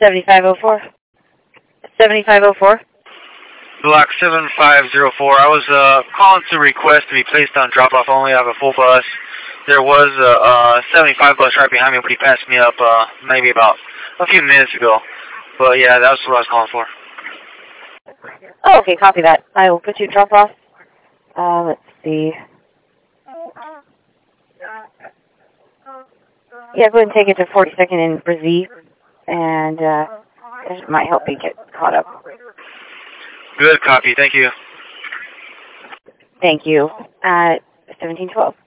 7504. 7504. Block 7504. I was calling to request to be placed on drop-off only. I have a full bus. There was a 75 bus right behind me, but he passed me up maybe about a few minutes ago. But yeah, that's what I was calling for. Oh, okay, copy that. I will put you drop off. Let's see. Yeah, go ahead and take it to 42nd and Brazil, and this might help you get caught up. Good copy. Thank you. Thank you. 1712.